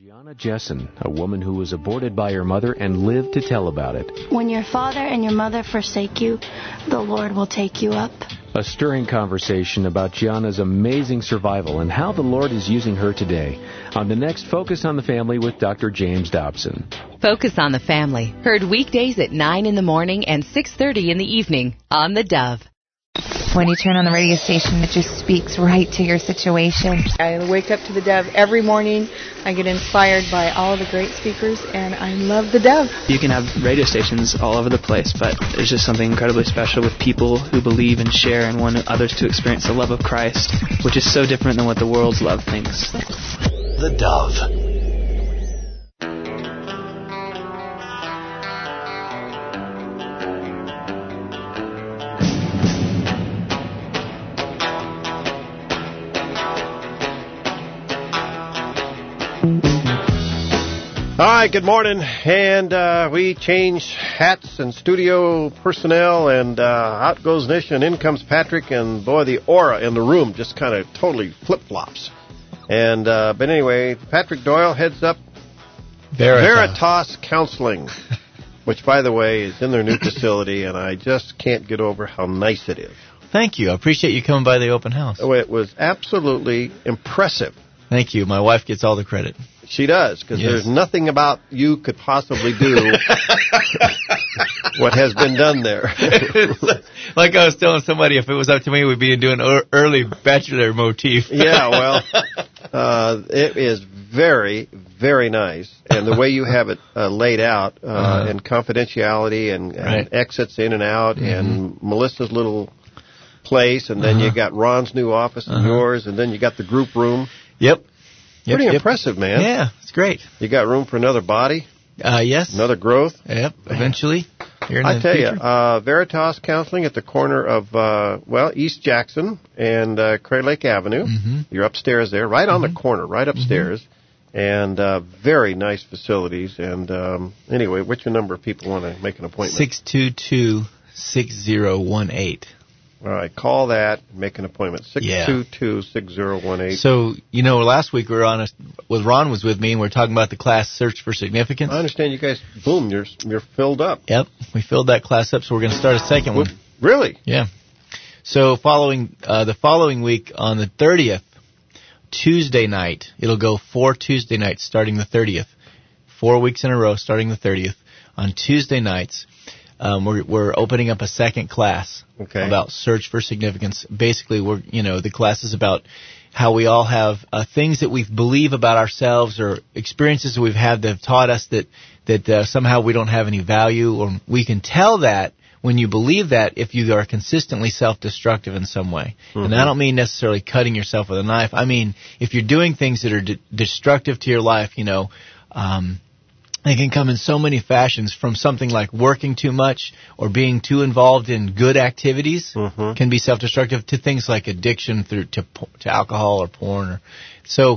Gianna Jessen, a woman who was aborted by her mother and lived to tell about it. When your father and your mother forsake you, the Lord will take you up. A stirring conversation about Gianna's amazing survival and how the Lord is using her today on the next Focus on the Family with Dr. James Dobson. Focus on the Family, heard weekdays at 9 in the morning and 6:30 in the evening on The Dove. When you turn on the radio station, it just speaks right to your situation. I wake up to the Dove every morning. I get inspired by all the great speakers, and I love the Dove. You can have radio stations all over the place, but there's just something incredibly special with people who believe and share and want others to experience the love of Christ, which is so different than what the world's love thinks. The Dove. All right, good morning, and we changed hats and studio personnel, and out goes Nish, and in comes Patrick, and boy, the aura in the room just kind of totally flip-flops. And but anyway, Patrick Doyle heads up Veritas Counseling, which, by the way, is in their new facility, and I just can't get over how nice it is. Thank you. I appreciate you coming by the open house. Oh, it was absolutely impressive. Thank you. My wife gets all the credit. She does, because there's nothing about you could possibly do what has been done there. Like I was telling somebody, if it was up to me, we'd be doing early bachelor motif. Yeah, well, it is very, very nice. And the way you have it laid out, and confidentiality and exits in and out, and Melissa's little place, and then you got Ron's new office and yours, and then you got the group room. Yep. Pretty impressive, man. Yeah, it's great. You got room for another body? Yes. Another growth? Yep, eventually. I tell you, Veritas Counseling at the corner of, East Jackson and Cray Lake Avenue. Mm-hmm. You're upstairs there, right on the corner, right upstairs. Mm-hmm. And very nice facilities. And anyway, what's your number if people want to make an appointment? 622-6018. All right, call that, make an appointment, 622-6018. So, last week we were on with Ron was with me, and we were talking about the class Search for Significance. I understand you guys, boom, you're filled up. Yep, we filled that class up, so we're going to start a second one. Really? Yeah. So the following week on the 30th, Tuesday night, it'll go 4 Tuesday nights starting the 30th. 4 weeks in a row starting the 30th. On Tuesday nights, we're opening up a second class about Search for Significance. Basically, the class is about how we all have things that we believe about ourselves or experiences that we've had that have taught us that somehow we don't have any value, or we can tell that when you believe that if you are consistently self-destructive in some way. Mm-hmm. And I don't mean necessarily cutting yourself with a knife. I mean if you're doing things that are destructive to your life, they can come in so many fashions, from something like working too much or being too involved in good activities can be self-destructive, to things like addiction to alcohol or porn. So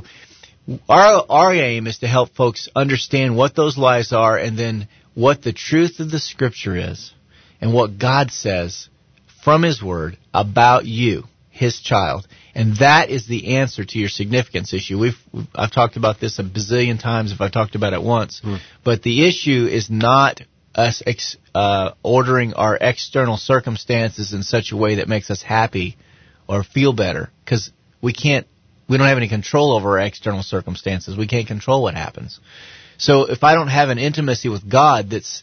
our aim is to help folks understand what those lies are, and then what the truth of the Scripture is, and what God says from His Word about you, His child. And that is the answer to your significance issue. I've talked about this a bazillion times if I talked about it once. But the issue is not us ordering our external circumstances in such a way that makes us happy or feel better, because we don't have any control over our external circumstances. We can't control what happens. So if I don't have an intimacy with God that's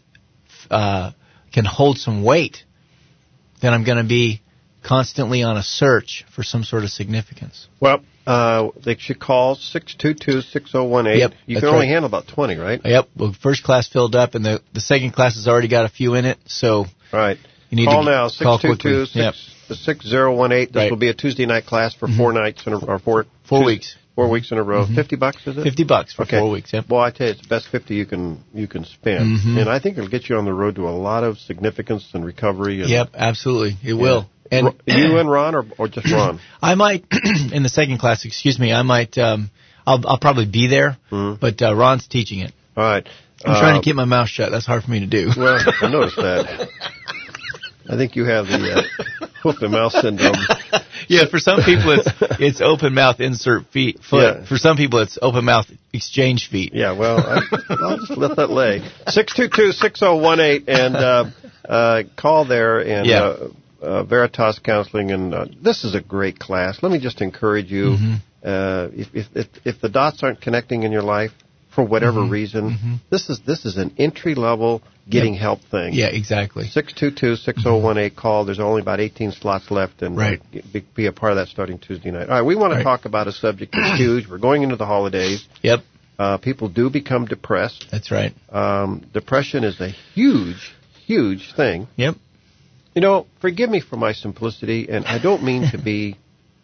can hold some weight, then I'm going to be constantly on a search for some sort of significance. Well, they should call 622-6018. Yep, you can only handle about 20, right? Yep. Well, first class filled up, and the second class has already got a few in it. So right. You need call to now, call quickly. 622-6018. This will be a Tuesday night class for 4 nights or 4 weeks. 4 weeks in a row. $50, is it? $50 for 4 weeks. Yep. Well, I tell you, it's the best $50 you can spend, and I think it'll get you on the road to a lot of significance and recovery. Yep, absolutely, it will. And you and Ron, or just Ron? I might in the second class. I might. I'll probably be there, but Ron's teaching it. All right. I'm trying to keep my mouth shut. That's hard for me to do. Well, I noticed that. I think you have the hoof and mouth syndrome. Yeah, for some people it's open mouth insert foot. Yeah. For some people it's open mouth exchange feet. Yeah, well, I'll just let that lay. 622-6018 and call there and Veritas Counseling. And this is a great class. Let me just encourage you. If the dots aren't connecting in your life for whatever reason, this is an entry level getting help thing. Yeah, exactly. 622-6018 call. There's only about 18 slots left, and be a part of that starting Tuesday night. All right, we want to talk about a subject that's huge. We're going into the holidays. Yep. People do become depressed. That's right. Depression is a huge, huge thing. Yep. You know, forgive me for my simplicity, and I don't mean to be.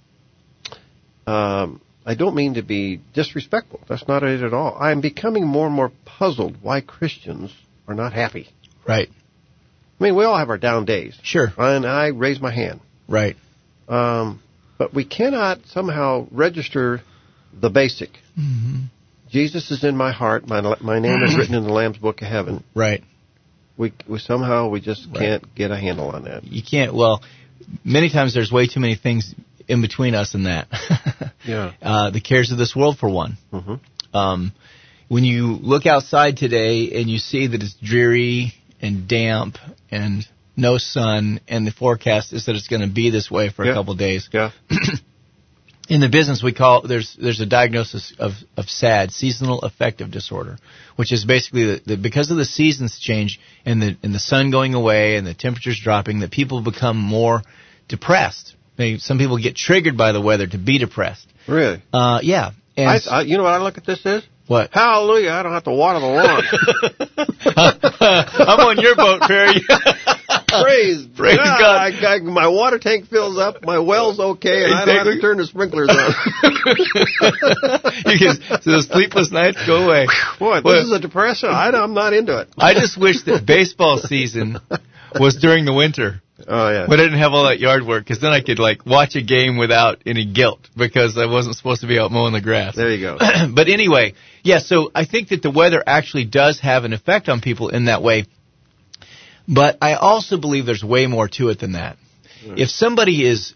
I don't mean to be disrespectful. That's not it at all. I'm becoming more and more puzzled why Christians are not happy. Right. I mean, we all have our down days. Sure. And I raise my hand. Right. But we cannot somehow register the basic. Jesus is in my heart. My name is written in the Lamb's Book of Heaven. Right. We just can't get a handle on that. You can't. Well, many times there's way too many things in between us and that. The cares of this world, for one. When you look outside today and you see that it's dreary and damp and no sun, and the forecast is that it's going to be this way for a couple of days. Yeah. In the business, we call there's a diagnosis of SAD, seasonal affective disorder, which is basically because of the seasons change and the sun going away and the temperatures dropping, that people become more depressed. Some people get triggered by the weather to be depressed. Really? Yeah. And you know what I look at this as? What? Hallelujah! I don't have to water the lawn. I'm on your boat, Perry. Praise God. My water tank fills up, my well's okay, and I don't have to turn the sprinklers on. So those sleepless nights go away. Boy, this is a depression. I'm not into it. I just wish that baseball season was during the winter. Oh, yeah. But I didn't have all that yard work, because then I could, watch a game without any guilt, because I wasn't supposed to be out mowing the grass. There you go. But anyway, so I think that the weather actually does have an effect on people in that way. But I also believe there's way more to it than that. If somebody is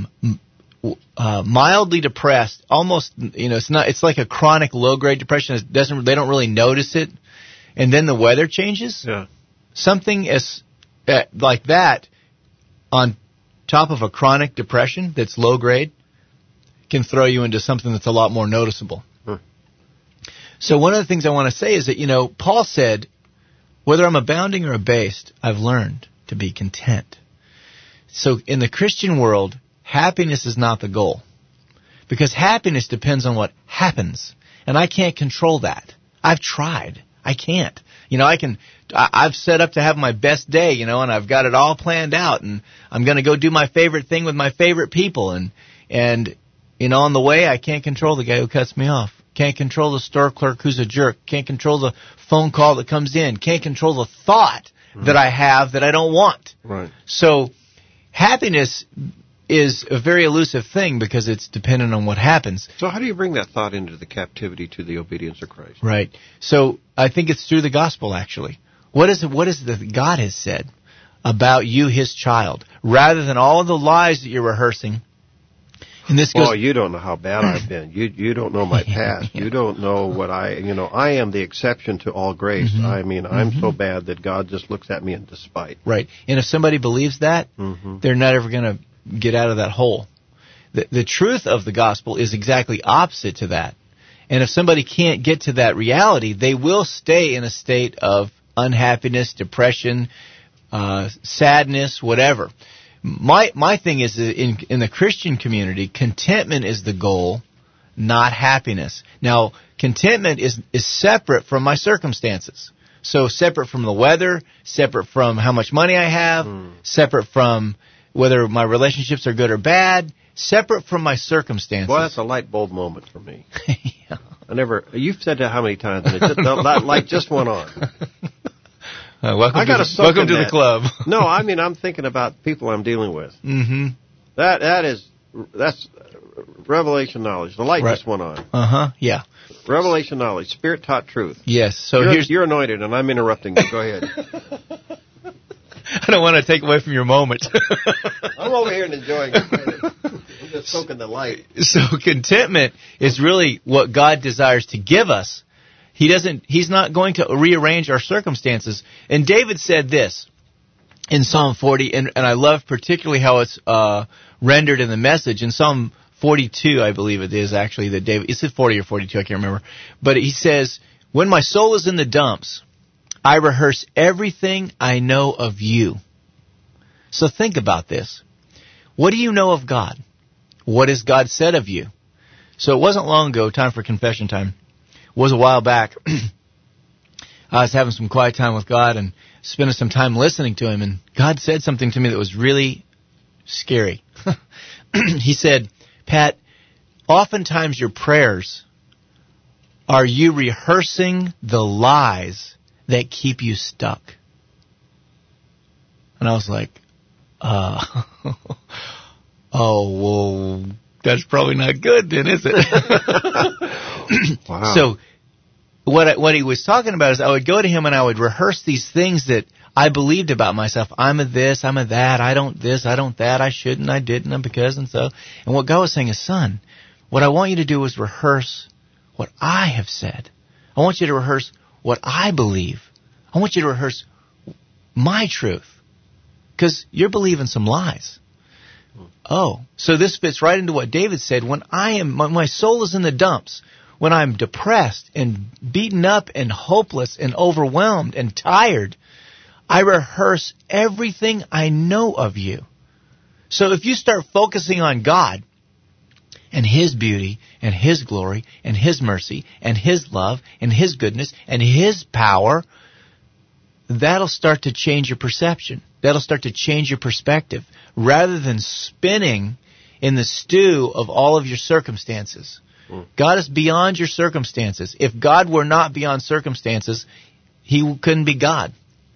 mildly depressed, almost, it's like a chronic low-grade depression. They don't really notice it, and then the weather changes. Yeah. Something like that on top of a chronic depression that's low-grade can throw you into something that's a lot more noticeable. So one of the things I want to say is that, Paul said, whether I'm abounding or abased, I've learned to be content. So in the Christian world, happiness is not the goal. Because happiness depends on what happens. And I can't control that. I've tried. I can't. I've set up to have my best day, and I've got it all planned out, and I'm going to go do my favorite thing with my favorite people. And on the way, I can't control the guy who cuts me off. Can't control the store clerk who's a jerk. Can't control the phone call that comes in. Can't control the thought that I have that I don't want. Right. So happiness is a very elusive thing because it's dependent on what happens. So how do you bring that thought into the captivity to the obedience of Christ? Right. So I think it's through the gospel, actually. What is it that God has said about you, His child, rather than all of the lies that you're rehearsing? And this goes. Oh, you don't know how bad I've been. You don't know my past. You don't know what I am the exception to all grace. I mean, I'm so bad that God just looks at me in despite. Right. And if somebody believes that, they're not ever going to get out of that hole. The truth of the gospel is exactly opposite to that. And if somebody can't get to that reality, they will stay in a state of unhappiness, depression, sadness, whatever. My thing is in the Christian community, contentment is the goal, not happiness. Now, contentment is separate from my circumstances. So separate from the weather, separate from how much money I have, separate from whether my relationships are good or bad, separate from my circumstances. Well, that's a light bulb moment for me. You've said that how many times? And that light just went on. Welcome to the club. No, I mean, I'm thinking about people I'm dealing with. That's revelation knowledge. The light just went on. Yeah. Revelation knowledge, Spirit taught truth. Yes. So you're anointed, and I'm interrupting you. Go ahead. I don't want to take away from your moment. I'm over here and enjoying it. Just soaking the light. So contentment is really what God desires to give us. He's not going to rearrange our circumstances. And David said this in Psalm 40, and I love particularly how it's rendered in the Message. In Psalm 42, I believe it is actually, that David, is it 40 or 42? I can't remember. But he says, when my soul is in the dumps, I rehearse everything I know of you. So think about this. What do you know of God? What has God said of you? So it wasn't long ago, time for confession time. It was a while back. I was having some quiet time with God and spending some time listening to Him, and God said something to me that was really scary. He said, Pat, oftentimes your prayers are you rehearsing the lies that keep you stuck. And I was like, oh, well, that's probably not good then, is it? Wow. So what he was talking about is I would go to him and I would rehearse these things that I believed about myself. I'm a this, I'm a that, I don't this, I don't that, I shouldn't, I didn't, I'm because and so. And what God was saying is, son, what I want you to do is rehearse what I have said. I want you to rehearse what I believe. I want you to rehearse my truth. Because you're believing some lies. Oh, so this fits right into what David said. When my soul is in the dumps, when I'm depressed and beaten up and hopeless and overwhelmed and tired, I rehearse everything I know of you. So if you start focusing on God and His beauty and His glory and His mercy and His love and His goodness and His power, that'll start to change your perception. That'll start to change your perspective. Rather than spinning in the stew of all of your circumstances. God is beyond your circumstances. If God were not beyond circumstances, He couldn't be God.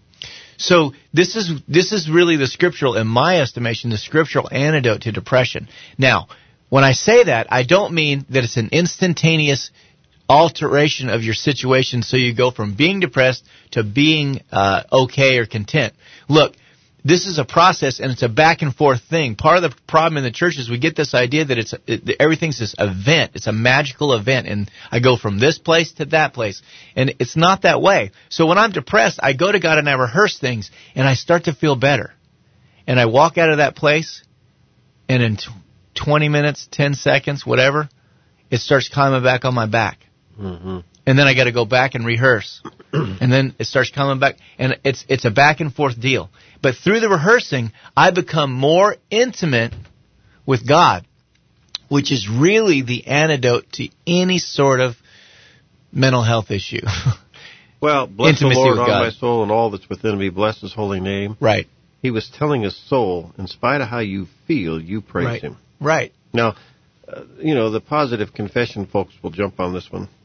So this is really the scriptural, in my estimation, the scriptural antidote to depression. Now, when I say that, I don't mean that it's an instantaneous alteration of your situation so you go from being depressed to being okay or content. Look, this is a process, and it's a back-and-forth thing. Part of the problem in the church is we get this idea that everything's this event. It's a magical event, and I go from this place to that place. And it's not that way. So when I'm depressed, I go to God and I rehearse things, and I start to feel better. And I walk out of that place, and in 20 minutes, 10 seconds, whatever, it starts coming back on my back. Mm-hmm. And then I got to go back and rehearse. And then it starts coming back. And it's a back-and-forth deal. But through the rehearsing, I become more intimate with God, which is really the antidote to any sort of mental health issue. Well, bless Intimacy the Lord, with all God. my soul, and all that's within me. Bless His holy name. Right. He was telling his soul, in spite of how you feel, you praise Him. Right. Now, the positive confession folks will jump on this one.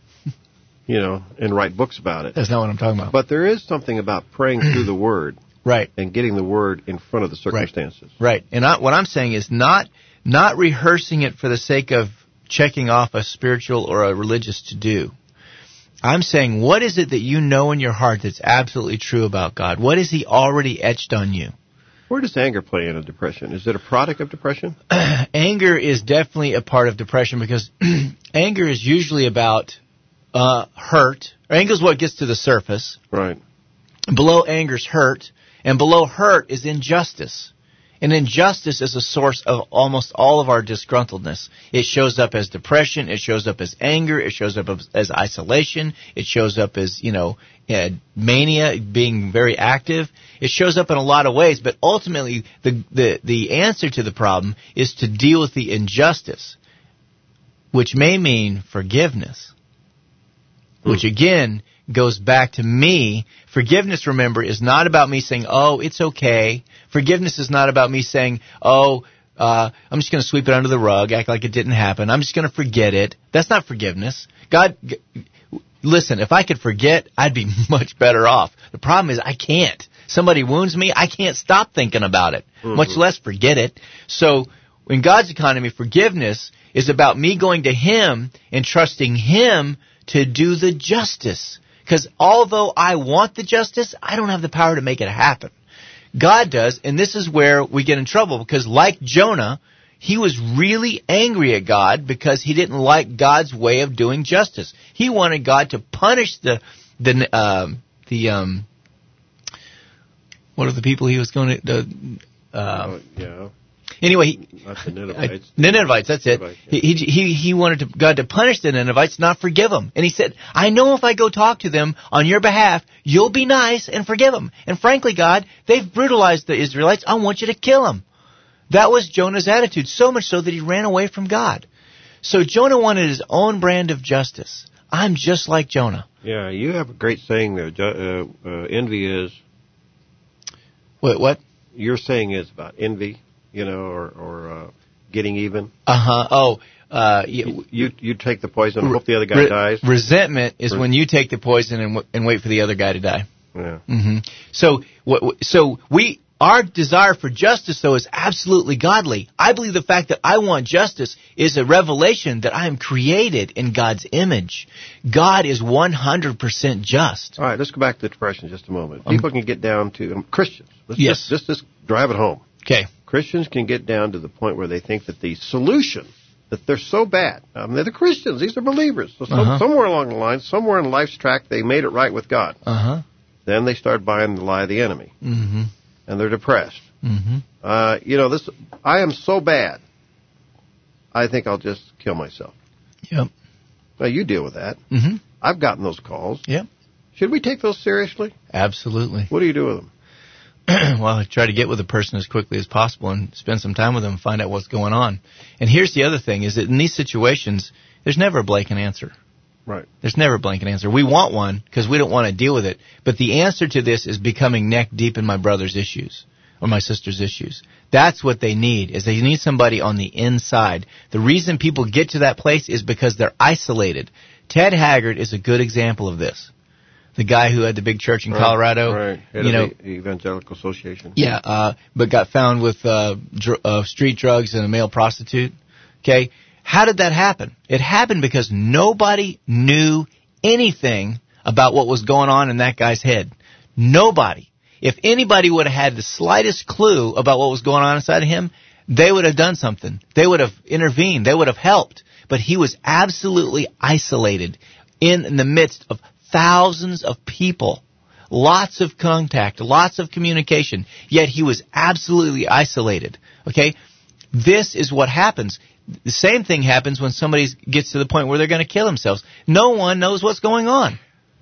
And write books about it. That's not what I'm talking about. But there is something about praying through the Word. Right. And getting the Word in front of the circumstances. Right. And what I'm saying is not rehearsing it for the sake of checking off a spiritual or a religious to-do. I'm saying, what is it that you know in your heart that's absolutely true about God? What has He already etched on you? Where does anger play in a depression? Is it a product of depression? Anger is definitely a part of depression because anger is usually about hurt. Anger is what gets to the surface. Right. Below anger's hurt, and below hurt is injustice. And injustice is a source of almost all of our disgruntledness. It shows up as depression. It shows up as anger. It shows up as isolation. It shows up as, mania, being very active. It shows up in a lot of ways, but ultimately the answer to the problem is to deal with the injustice, which may mean forgiveness, which again goes back to me. Forgiveness, remember, is not about me saying, oh, it's okay. Forgiveness is not about me saying, I'm just going to sweep it under the rug, act like it didn't happen. I'm just going to forget it. That's not forgiveness. God, listen, if I could forget, I'd be much better off. The problem is I can't. Somebody wounds me, I can't stop thinking about it, much less forget it. So in God's economy, forgiveness is about me going to Him and trusting Him to do the justice. Because although I want the justice, I don't have the power to make it happen. God does, and this is where we get in trouble, because like Jonah, he was really angry at God because he didn't like God's way of doing justice. He wanted God to punish the what are the people he was going to Anyway, not the Ninevites. Ninevites, that's it. He wanted God to punish the Ninevites, not forgive them. And he said, I know if I go talk to them on your behalf, you'll be nice and forgive them. And frankly, God, they've brutalized the Israelites. I want you to kill them. That was Jonah's attitude, so much so that he ran away from God. So Jonah wanted his own brand of justice. I'm just like Jonah. Yeah, you have a great saying there. Envy is... What? Your saying is about envy. Or getting even. You take the poison and hope the other guy dies. Resentment is when you take the poison and wait for the other guy to die. Yeah. Mm-hmm. So our desire for justice, though, is absolutely godly. I believe the fact that I want justice is a revelation that I am created in God's image. God is 100% just. All right, let's go back to the depression just a moment. People can get down to Christians. Let's just drive it home. Okay. Christians can get down to the point where they think that the solution, that they're so bad. They're the Christians. These are believers. So somewhere along the line, somewhere in life's track, they made it right with God. Then they start buying the lie of the enemy. Mm-hmm. And they're depressed. Mm-hmm. I am so bad, I think I'll just kill myself. Yep. Well, you deal with that. Mm-hmm. I've gotten those calls. Yep. Should we take those seriously? Absolutely. What do you do with them? Well, I try to get with the person as quickly as possible and spend some time with them and find out what's going on. And here's the other thing, is that in these situations, there's never a blanket answer. Right. There's never a blanket answer. We want one because we don't want to deal with it. But the answer to this is becoming neck deep in my brother's issues or my sister's issues. That's what they need, is they need somebody on the inside. The reason people get to that place is because they're isolated. Ted Haggard is a good example of this. The guy who had the big church in Colorado, right. Head of the Evangelical Association. Yeah, but got found with street drugs and a male prostitute. Okay, how did that happen? It happened because nobody knew anything about what was going on in that guy's head. Nobody. If anybody would have had the slightest clue about what was going on inside of him, they would have done something. They would have intervened. They would have helped. But he was absolutely isolated in the midst of thousands of people, lots of contact, lots of communication, yet he was absolutely isolated. Okay? This is what happens. The same thing happens when somebody gets to the point where they're going to kill themselves. No one knows what's going on.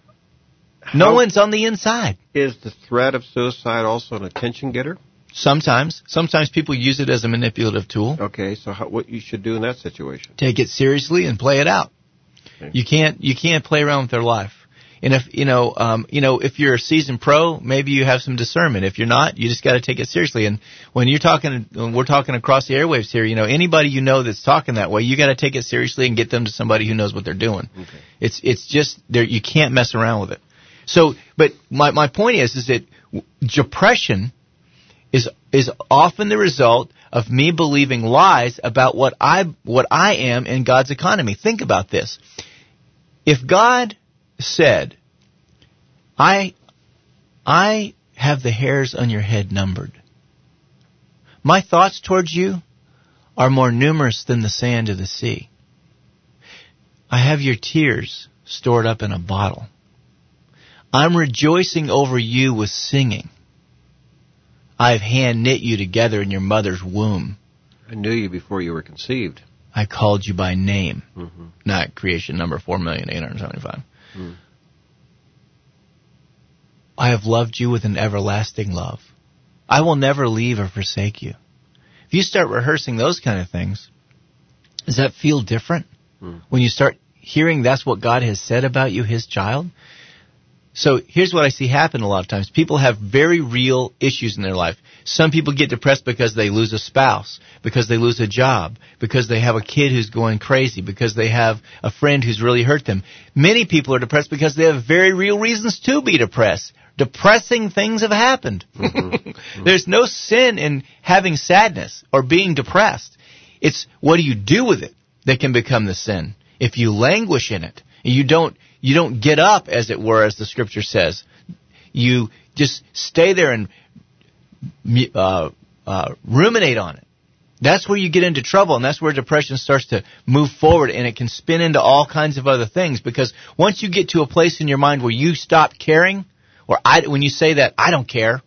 No one's on the inside. Is the threat of suicide also an attention getter? Sometimes. Sometimes people use it as a manipulative tool. Okay, so what you should do in that situation? Take it seriously and play it out. Okay. You can't play around with their life. And if if you're a seasoned pro, maybe you have some discernment. If you're not, you just got to take it seriously. And when we're talking across the airwaves here, anybody that's talking that way, you got to take it seriously and get them to somebody who knows what they're doing. Okay. It's just you can't mess around with it. So, but my point is that depression is often the result of me believing lies about what I am in God's economy. Think about this. If God said, I have the hairs on your head numbered. My thoughts towards you are more numerous than the sand of the sea. I have your tears stored up in a bottle. I'm rejoicing over you with singing. I've hand knit you together in your mother's womb. I knew you before you were conceived. I called you by name, not creation number 4,875,000. I have loved you with an everlasting love. I will never leave or forsake you. If you start rehearsing those kind of things, does that feel different? When you start hearing that's what God has said about you, His child? So here's what I see happen a lot of times. People have very real issues in their life. Some people get depressed because they lose a spouse, because they lose a job, because they have a kid who's going crazy, because they have a friend who's really hurt them. Many people are depressed because they have very real reasons to be depressed. Depressing things have happened. There's no sin in having sadness or being depressed. It's what do you do with it that can become the sin. If you languish in it, you don't get up, as it were, as the Scripture says. You just stay there and ruminate on it. That's where you get into trouble, and that's where depression starts to move forward, and it can spin into all kinds of other things, because once you get to a place in your mind where you stop caring, or when you say that, I don't care,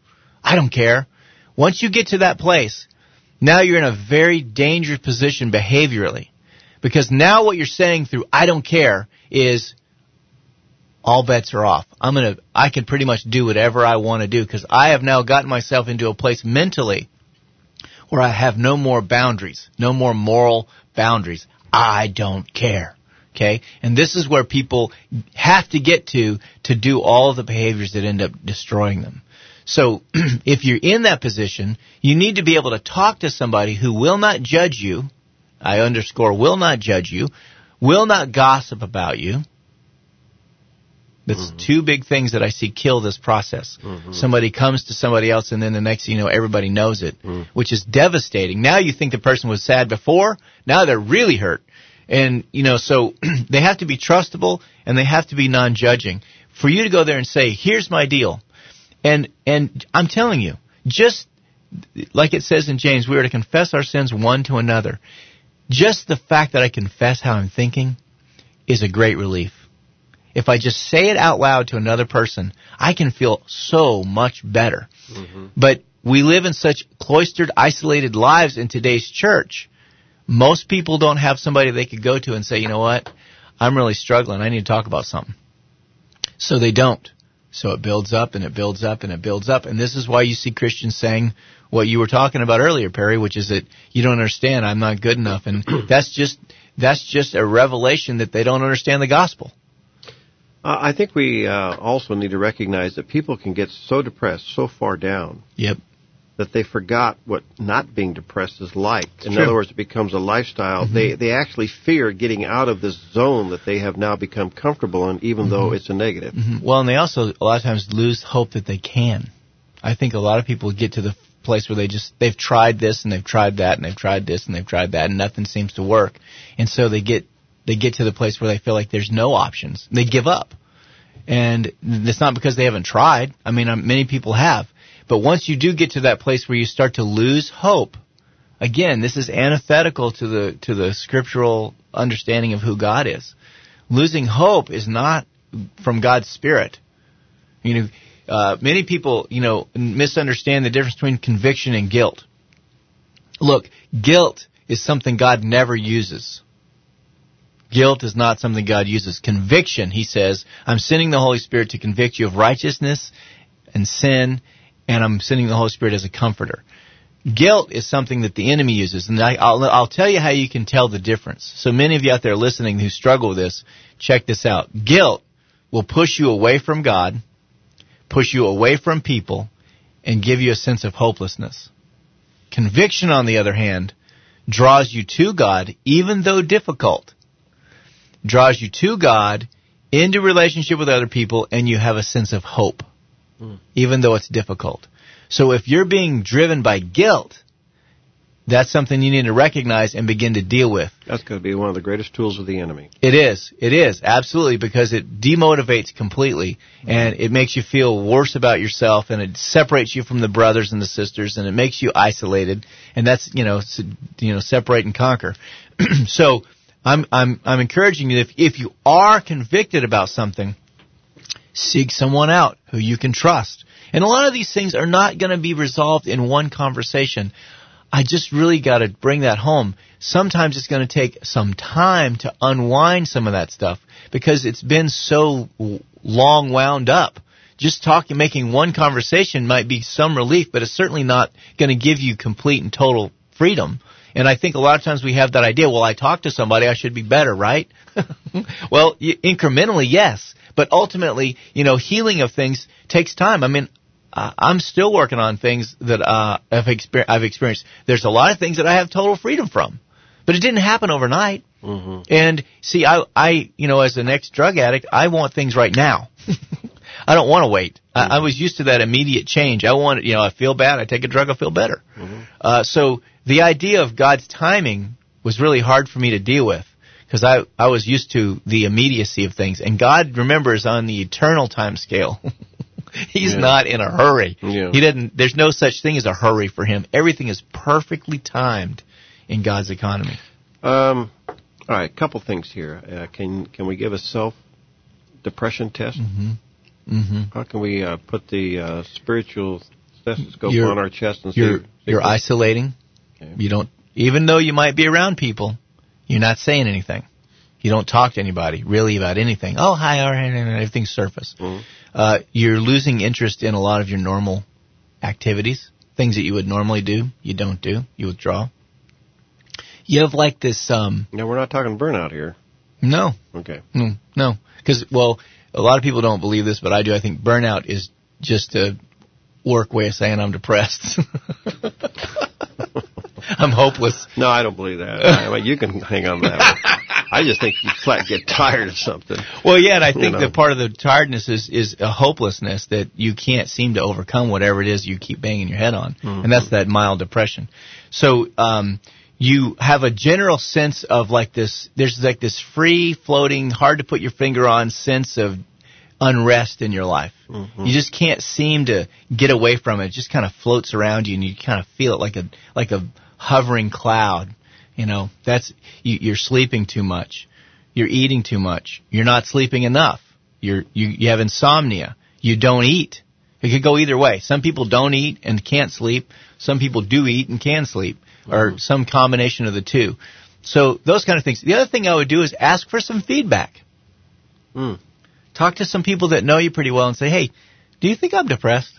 once you get to that place, now you're in a very dangerous position behaviorally, because now what you're saying through I don't care is all bets are off. I can pretty much do whatever I want to do, because I have now gotten myself into a place mentally where I have no more boundaries, no more moral boundaries. I don't care. Okay? And this is where people have to get to do all of the behaviors that end up destroying them. So if you're in that position, you need to be able to talk to somebody who will not judge you. I underscore will not judge you, will not gossip about you. That's two big things that I see kill this process. Somebody comes to somebody else, and then the next thing you know, everybody knows it, which is devastating. Now you think the person was sad before, now they're really hurt. And, so they have to be trustable, and they have to be non-judging. For you to go there and say, here's my deal. And I'm telling you, just like it says in James, we are to confess our sins one to another. Just the fact that I confess how I'm thinking is a great relief. If I just say it out loud to another person, I can feel so much better. But we live in such cloistered, isolated lives in today's church. Most people don't have somebody they could go to and say, you know what, I'm really struggling. I need to talk about something. So they don't. So it builds up and it builds up and it builds up. And this is why you see Christians saying what you were talking about earlier, Perry, which is that you don't understand, I'm not good enough. And that's just a revelation that they don't understand the gospel. I think we also need to recognize that people can get so depressed, so far down, that they forgot what not being depressed is like. In other words, it becomes a lifestyle. They actually fear getting out of this zone that they have now become comfortable in, even though it's a negative. Well, and they also a lot of times lose hope that they can. I think a lot of people get to the place where they've tried this and they've tried that and they've tried this and they've tried that and nothing seems to work. And so they get to the place where they feel like there's no options. They give up. And it's not because they haven't tried. I mean, many people have. But once you do get to that place where you start to lose hope, again, this is antithetical to the scriptural understanding of who God is. Losing hope is not from God's Spirit. Many people, misunderstand the difference between conviction and guilt. Look, guilt is something God never uses. Guilt is not something God uses. Conviction, he says, I'm sending the Holy Spirit to convict you of righteousness and sin, and I'm sending the Holy Spirit as a comforter. Guilt is something that the enemy uses, and I'll tell you how you can tell the difference. So many of you out there listening who struggle with this, check this out. Guilt will push you away from God, push you away from people, and give you a sense of hopelessness. Conviction, on the other hand, draws you to God, even though difficult. Draws you to God, into relationship with other people, and you have a sense of hope, even though it's difficult. So if you're being driven by guilt, that's something you need to recognize and begin to deal with. That's going to be one of the greatest tools of the enemy. It is, absolutely, because it demotivates completely, and it makes you feel worse about yourself, and it separates you from the brothers and the sisters, and it makes you isolated, and that's, separate and conquer. So I'm encouraging you, if you are convicted about something, seek someone out who you can trust. And a lot of these things are not going to be resolved in one conversation. I just really got to bring that home. Sometimes it's going to take some time to unwind some of that stuff because it's been so long wound up. Just making one conversation might be some relief, but it's certainly not going to give you complete and total freedom. And I think a lot of times we have that idea, well, I talked to somebody, I should be better, right? Well, incrementally, yes. But ultimately, healing of things takes time. I mean, I'm still working on things that I've experienced. There's a lot of things that I have total freedom from. But it didn't happen overnight. And see, I as an ex-drug addict, I want things right now. I don't want to wait. I was used to that immediate change. I want, I feel bad, I take a drug, I feel better. So the idea of God's timing was really hard for me to deal with because I was used to the immediacy of things. And God, remember, is on the eternal time scale. He's not in a hurry. There's no such thing as a hurry for him. Everything is perfectly timed in God's economy. All right, a couple things here. Can we give a self-depression test? How can we put the spiritual stethoscope on our chest and see? You're isolating. Okay. You don't, even though you might be around people, you're not saying anything. You don't talk to anybody really about anything. Oh, hi, all right, everything's surface. You're losing interest in a lot of your normal activities, things that you would normally do. You don't do. You withdraw. You have like this. No, we're not talking burnout here. No. Okay. No, because a lot of people don't believe this, but I do. I think burnout is just a work way of saying I'm depressed. I'm hopeless. No, I don't believe that. You can hang on to that one. I just think you flat get tired of something. Well, yeah, and I think that part of the tiredness is a hopelessness that you can't seem to overcome whatever it is you keep banging your head on, and that's that mild depression. So you have a general sense of like this, there's like this free-floating, hard to put your finger on sense of unrest in your life. You just can't seem to get away from it. It just kind of floats around you, and you kind of feel it like a hovering cloud. You know, you're sleeping too much. You're eating too much. You're not sleeping enough. You have insomnia. You don't eat. It could go either way. Some people don't eat and can't sleep. Some people do eat and can sleep, or some combination of the two. So those kind of things. The other thing I would do is ask for some feedback. Talk to some people that know you pretty well and say, hey, do you think I'm depressed?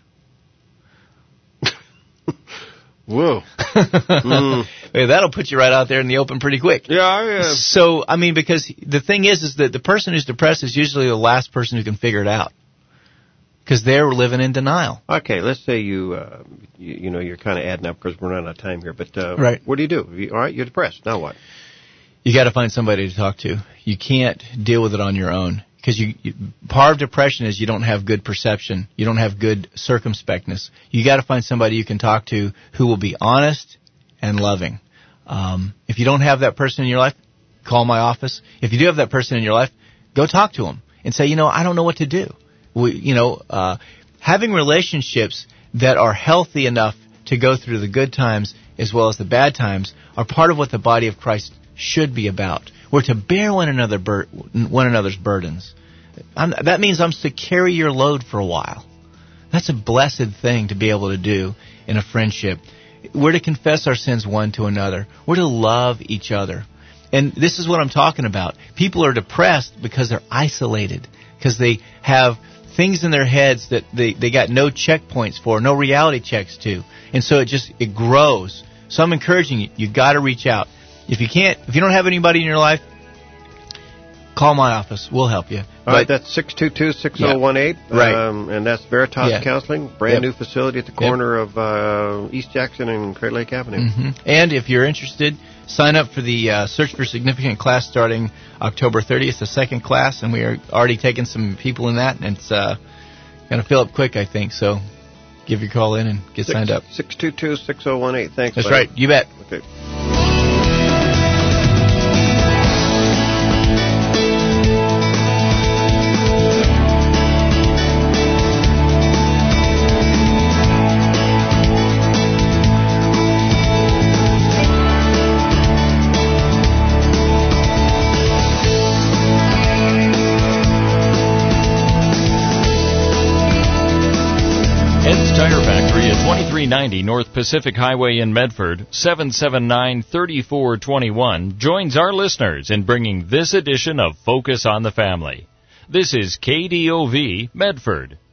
Whoa. Hey, that'll put you right out there in the open pretty quick. Yeah. So, I mean, because the thing is that the person who's depressed is usually the last person who can figure it out. Because they're living in denial. Okay, let's say you're kind of adding up because we're running out of time here. But right. What do you do? All right, you're depressed. Now what? You got to find somebody to talk to. You can't deal with it on your own. Because part of depression is you don't have good perception. You don't have good circumspectness. You got to find somebody you can talk to who will be honest and loving. If you don't have that person in your life, call my office. If you do have that person in your life, go talk to them and say, I don't know what to do. Having relationships that are healthy enough to go through the good times as well as the bad times are part of what the body of Christ should be about. We're to bear one another's burdens. That means I'm to carry your load for a while. That's a blessed thing to be able to do in a friendship. We're to confess our sins one to another. We're to love each other. And this is what I'm talking about. People are depressed because they're isolated, because they have things in their heads that they got no checkpoints for, no reality checks to. And so it grows. So I'm encouraging you got to reach out. If you don't have anybody in your life, call my office. We'll help you. All right, that's 622-6018. Yeah. Right. And that's Veritas Counseling, brand new facility at the corner of East Jackson and Crater Lake Avenue. And if you're interested, sign up for the Search for Significant class starting October 30th, the second class, and we are already taking some people in that, and it's going to fill up quick, I think. So give your call in and get signed up. 622-6018. Thanks, That's buddy. right. You bet. Okay. Tire Factory at 2390 North Pacific Highway in Medford, 779-3421, joins our listeners in bringing this edition of Focus on the Family. This is KDOV Medford.